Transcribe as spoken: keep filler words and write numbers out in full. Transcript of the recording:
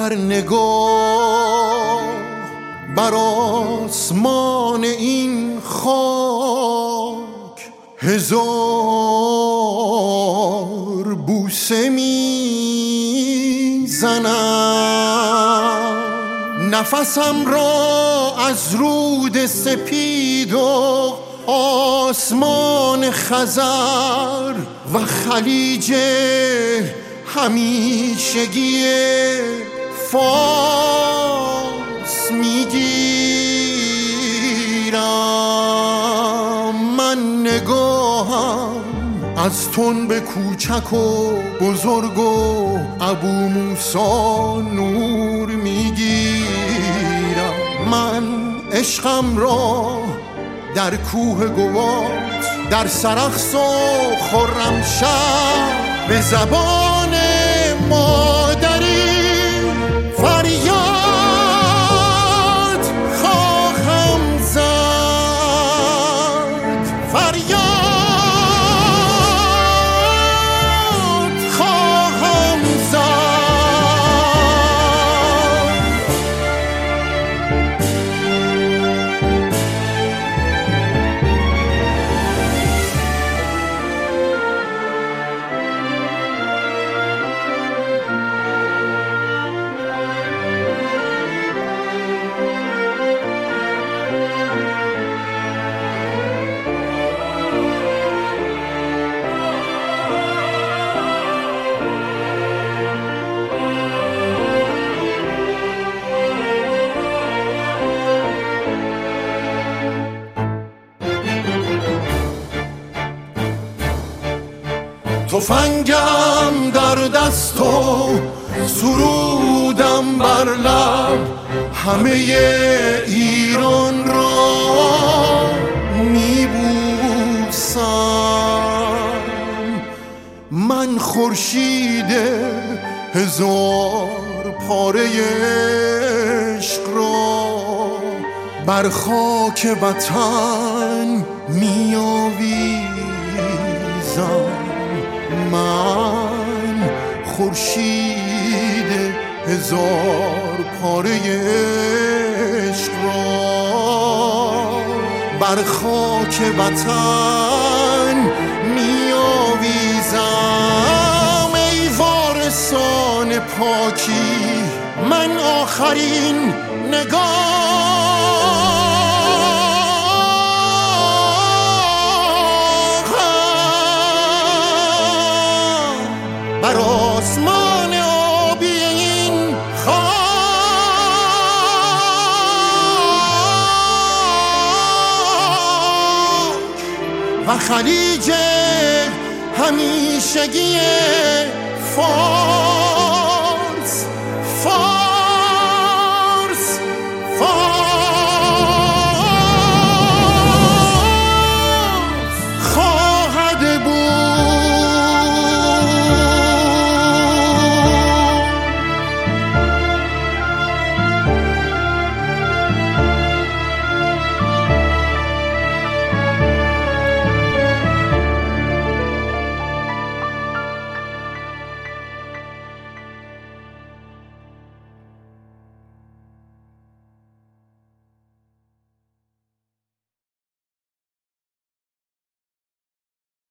هر نگاه بر آسمان این خاک هزار بوسه میزنم. نفسم را از رود سپید و آسمان خزر و خلیج همیشگی فارس میگیرم. من نگاهم از تن کوچک و بزرگ و ابو موسی نور میگیرم. من عشقم را در کوه گوات، در سرخس و خرمشهر به زبان مادری فریاد خواهم زد. فریاد خواهم زد. تفنگم در دست و سرودم بر لب، همه ایران را میبوسم. من خورشید هزار پاره عشق را بر خاک وطن میآویزم. من خورشید هزار پاره عشق را بر خاک وطن میآویزم. ای وارثان پاکی، من آخرین نگاه بر آسمان آبی این خاک و خلیج همیشگی فارس